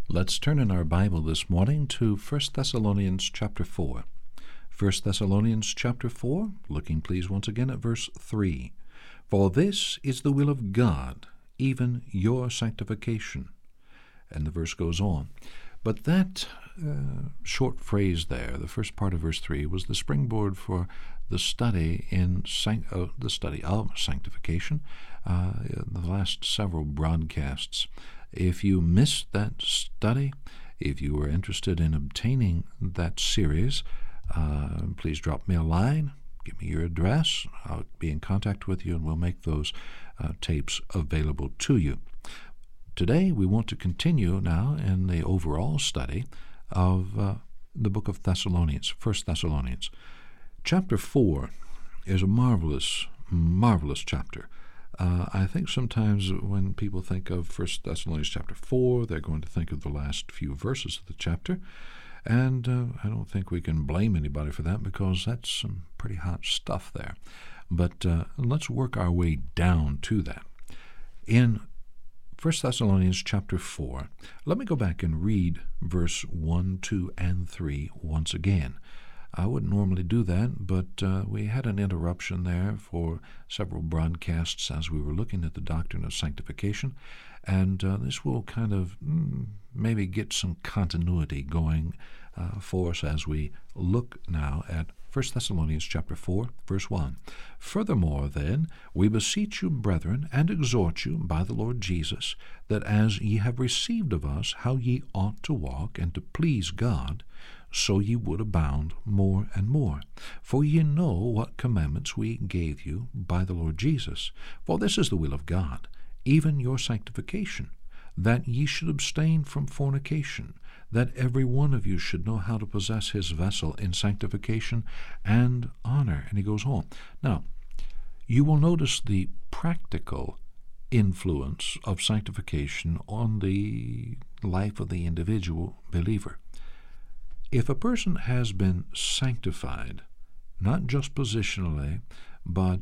Let's turn in our Bible this morning to 1 Thessalonians chapter 4. 1 Thessalonians chapter 4, looking please once again at verse 3. For this is the will of God, even your sanctification. And the verse goes on. But that short phrase there, the first part of verse 3, was the springboard for the study of sanctification in the last several broadcasts. If you missed that study, if you were interested in obtaining that series, please drop me a line, give me your address, I'll be in contact with you, and we'll make those tapes available to you. Today we want to continue now in the overall study of the book of Thessalonians, 1 Thessalonians. Chapter 4 is a marvelous, marvelous chapter. I think sometimes when people think of 1 Thessalonians chapter 4, they're going to think of the last few verses of the chapter, and I don't think we can blame anybody for that because that's some pretty hot stuff there. But let's work our way down to that. In 1 Thessalonians chapter 4, let me go back and read verse 1, 2, and 3 once again. I wouldn't normally do that, but we had an interruption there for several broadcasts as we were looking at the doctrine of sanctification, and this will kind of maybe get some continuity going for us as we look now at 1 Thessalonians chapter 4, verse 1. Furthermore, then, we beseech you, brethren, and exhort you by the Lord Jesus, that as ye have received of us how ye ought to walk and to please God, so ye would abound more and more. For ye know what commandments we gave you by the Lord Jesus. For this is the will of God, even your sanctification, that ye should abstain from fornication, that every one of you should know how to possess his vessel in sanctification and honor. And he goes on. Now, you will notice the practical influence of sanctification on the life of the individual believer. If a person has been sanctified, not just positionally, but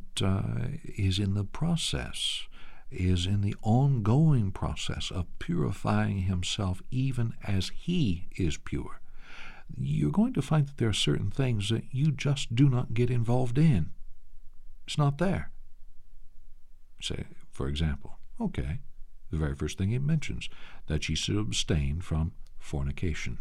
is in the process, is in the ongoing process of purifying himself even as he is pure, you're going to find that there are certain things that you just do not get involved in. It's not there. Say, for example, okay, the very first thing it mentions, that ye should abstain from fornication.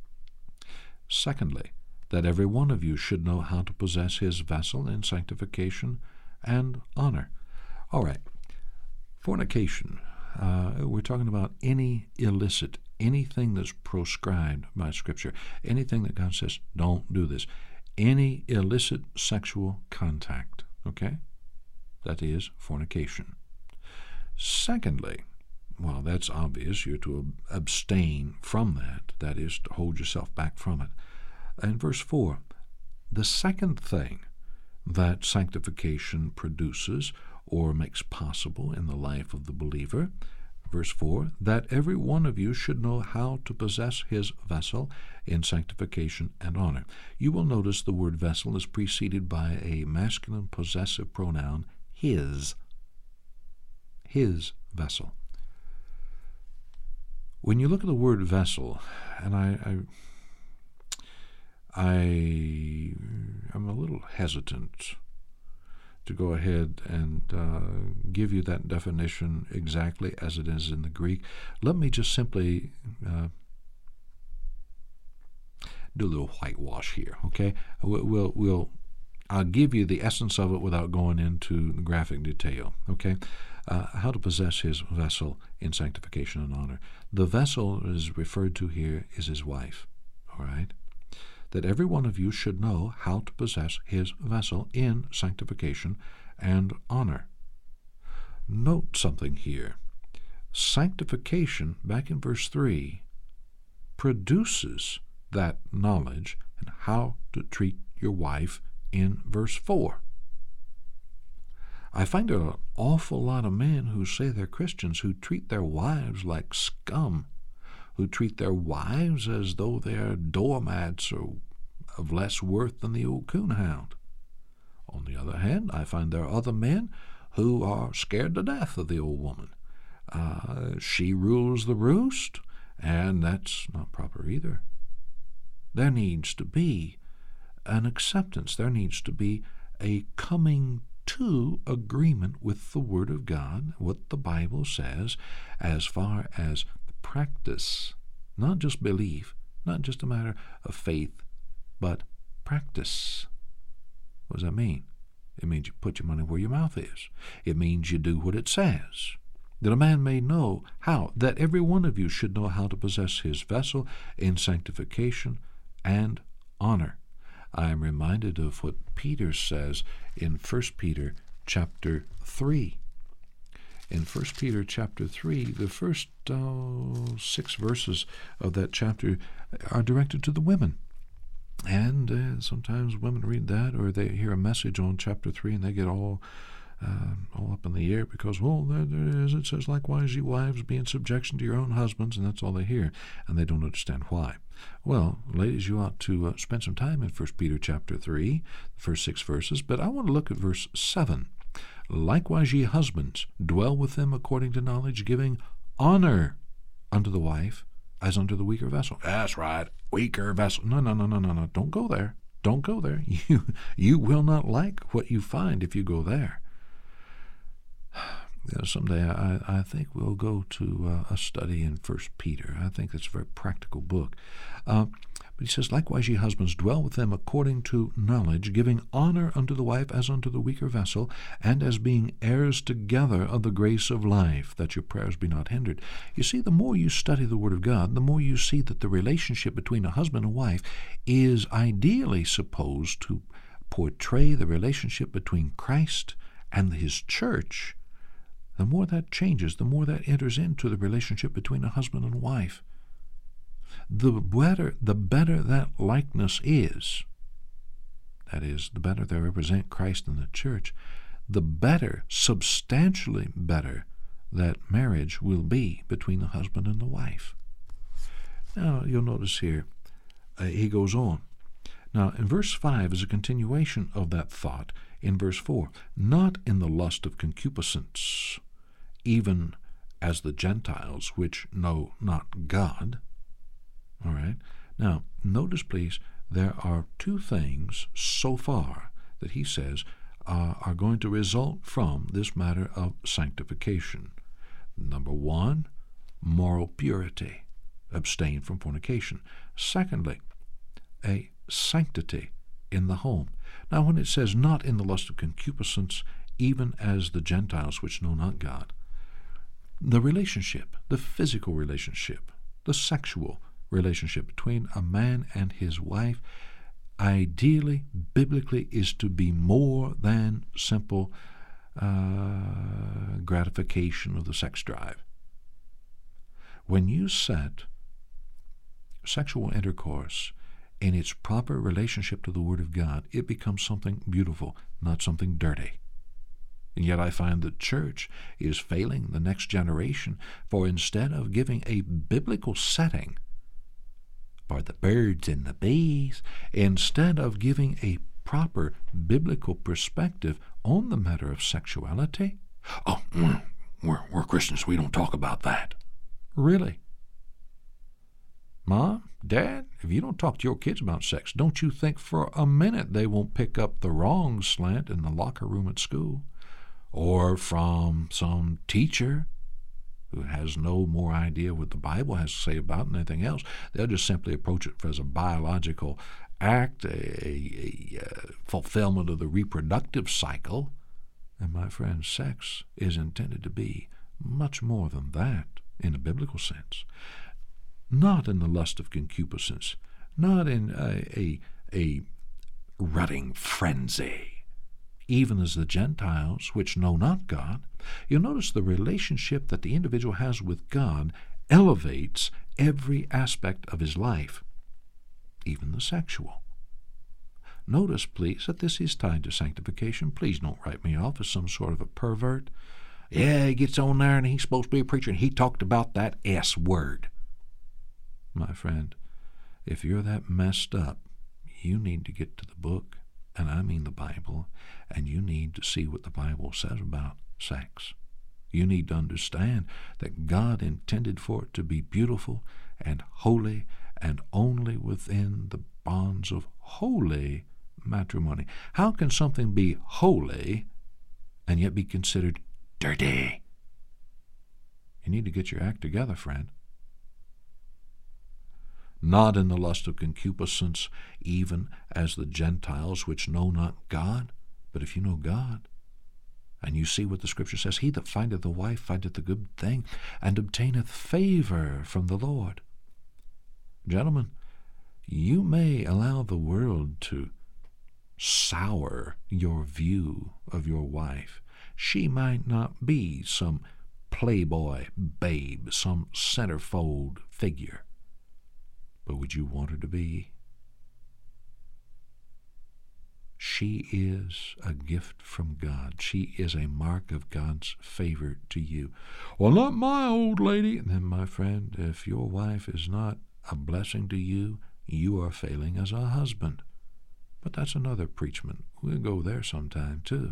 Secondly, that every one of you should know how to possess his vessel in sanctification and honor. All right, fornication. We're talking about any illicit, anything that's proscribed by Scripture, anything that God says, don't do this. Any illicit sexual contact, okay? That is fornication. Secondly, well, that's obvious. You're to abstain from that. That is to hold yourself back from it. And verse 4, the second thing that sanctification produces or makes possible in the life of the believer, verse 4, that every one of you should know how to possess his vessel in sanctification and honor. You will notice the word vessel is preceded by a masculine possessive pronoun, his vessel. When you look at the word vessel, and I'm a little hesitant to go ahead and give you that definition exactly as it is in the Greek. Let me just simply do a little whitewash here, okay? I'll give you the essence of it without going into graphic detail, okay? How to possess his vessel in sanctification and honor. The vessel is referred to here is his wife, all right? That every one of you should know how to possess his vessel in sanctification and honor. Note something here. Sanctification, back in verse 3, produces that knowledge and how to treat your wife in verse 4. I find an awful lot of men who say they're Christians who treat their wives like scum, who treat their wives as though they're doormats or of less worth than the old coonhound. On the other hand, I find there are other men who are scared to death of the old woman. She rules the roost, And that's not proper either. There needs to be an acceptance. There needs to be a coming to agreement with the Word of God, what the Bible says, as far as practice, not just belief, not just a matter of faith, but practice. What does that mean? It means you put your money where your mouth is. It means you do what it says. That a man may know how, that every one of you should know how to possess his vessel in sanctification and honor. I am reminded of what Peter says in 1 Peter chapter 3. In 1 Peter chapter 3, the first 6 verses of that chapter are directed to the women. And sometimes women read that, or they hear a message on chapter 3, and they get all up in the air because, well, there it is. It says, likewise, ye wives, be in subjection to your own husbands, and that's all they hear, and they don't understand why. Well, ladies, you ought to spend some time in 1 Peter chapter 3, the first 6 verses, but I want to look at verse 7. Likewise, ye husbands, dwell with them according to knowledge, giving honor unto the wife as unto the weaker vessel. That's right, weaker vessel. No. Don't go there. Don't go there. You will not like what you find if you go there. Someday I think we'll go to a study in 1 Peter. I think that's a very practical book. But he says, likewise, ye husbands, dwell with them according to knowledge, giving honor unto the wife as unto the weaker vessel, and as being heirs together of the grace of life, that your prayers be not hindered. You see, the more you study the Word of God, the more you see that the relationship between a husband and wife is ideally supposed to portray the relationship between Christ and His church. The more that changes, the more that enters into the relationship between a husband and wife. The better that likeness is, that is, the better they represent Christ in the church, the better, substantially better, that marriage will be between the husband and the wife. Now, you'll notice here, he goes on. Now, in verse 5 is a continuation of that thought in verse 4. Not in the lust of concupiscence, even as the Gentiles which know not God. All right. Now, notice, please, there are 2 things so far that he says are going to result from this matter of sanctification. Number 1, moral purity. Abstain from fornication. Secondly, a sanctity in the home. Now, when it says not in the lust of concupiscence, even as the Gentiles which know not God, the relationship, the physical relationship, the sexual relationship between a man and his wife, ideally, biblically, is to be more than simple gratification of the sex drive. When you set sexual intercourse in its proper relationship to the Word of God, it becomes something beautiful, not something dirty. And yet I find the church is failing the next generation, for instead of giving a biblical setting for the birds and the bees, instead of giving a proper biblical perspective on the matter of sexuality, we're Christians, we don't talk about that. Really? Mom, Dad, if you don't talk to your kids about sex, don't you think for a minute they won't pick up the wrong slant in the locker room at school, or from some teacher who has no more idea what the Bible has to say about it than anything else. They'll just simply approach it as a biological act, a fulfillment of the reproductive cycle. And my friend, sex is intended to be much more than that in a biblical sense. Not in the lust of concupiscence, not in a rutting frenzy, even as the Gentiles which know not God. You'll notice the relationship that the individual has with God elevates every aspect of his life, even the sexual. Notice, please, that this is tied to sanctification. Please don't write me off as some sort of a pervert. Yeah, he gets on there and he's supposed to be a preacher and he talked about that S word. My friend, if you're that messed up, you need to get to the book, and I mean the Bible, and you need to see what the Bible says about sex. You need to understand that God intended for it to be beautiful and holy and only within the bonds of holy matrimony. How can something be holy and yet be considered dirty? You need to get your act together, friend. Not in the lust of concupiscence, even as the Gentiles which know not God. But if you know God, and you see what the Scripture says, he that findeth a wife findeth a good thing, and obtaineth favor from the Lord. Gentlemen, you may allow the world to sour your view of your wife. She might not be some playboy babe, some centerfold figure. But would you want her to be? She is a gift from God. She is a mark of God's favor to you. Well, not my old lady. Then, my friend, if your wife is not a blessing to you, you are failing as a husband. But that's another preachment. We'll go there sometime, too.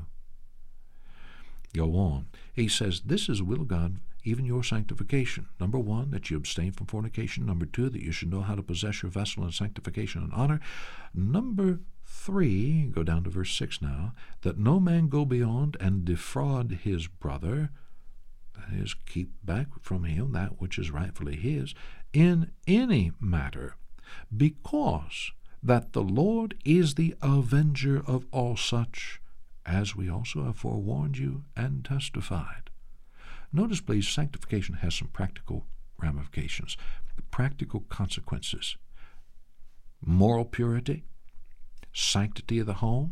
Go on. He says, this is the will of God, even your sanctification. Number 1, that you abstain from fornication. Number 2, that you should know how to possess your vessel in sanctification and honor. Number 3, go down to verse 6 now, that no man go beyond and defraud his brother, that is, keep back from him that which is rightfully his, in any matter, because that the Lord is the avenger of all such, as we also have forewarned you and testified. Notice, please, sanctification has some practical ramifications, practical consequences. Moral purity, sanctity of the home,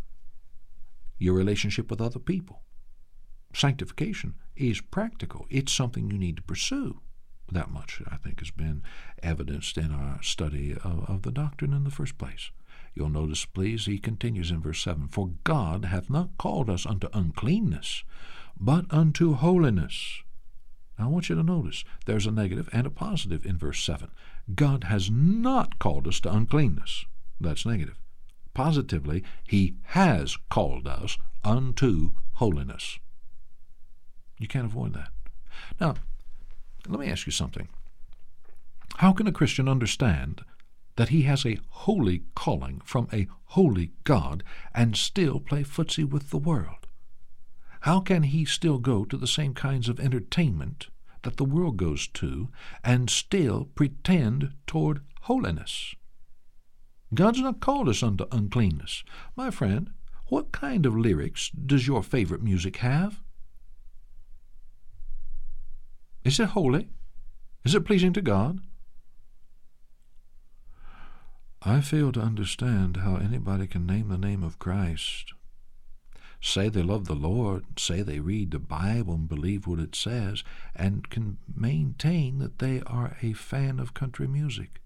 your relationship with other people. Sanctification is practical. It's something you need to pursue. That much, I think, has been evidenced in our study of the doctrine in the first place. You'll notice, please, he continues in verse 7, for God hath not called us unto uncleanness, but unto holiness. Now, I want you to notice there's a negative and a positive in verse 7. God has not called us to uncleanness. That's negative. Positively, he has called us unto holiness. You can't avoid that. Now, let me ask you something. How can a Christian understand that he has a holy calling from a holy God and still play footsie with the world? How can he still go to the same kinds of entertainment that the world goes to and still pretend toward holiness? God's not called us unto uncleanness. My friend, what kind of lyrics does your favorite music have? Is it holy? Is it pleasing to God? I fail to understand how anybody can name the name of Christ, say they love the Lord, say they read the Bible and believe what it says, and can maintain that they are a fan of country music.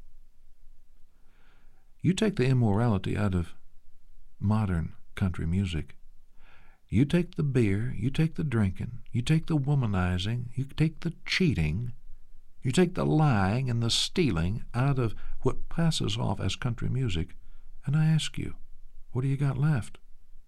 You take the immorality out of modern country music. You take the beer, you take the drinking, you take the womanizing, you take the cheating, you take the lying and the stealing out of what passes off as country music, and I ask you, what do you got left?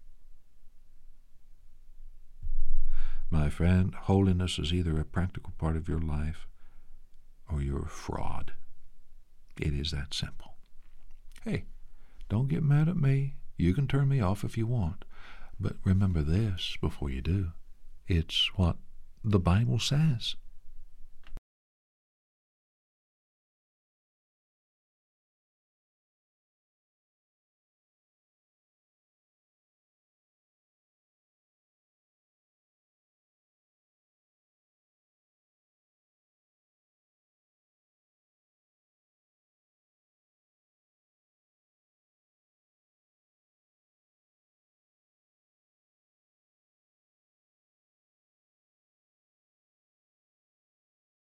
My friend, holiness is either a practical part of your life or you're a fraud. It is that simple. Hey, don't get mad at me. You can turn me off if you want. But remember this before you do. It's what the Bible says.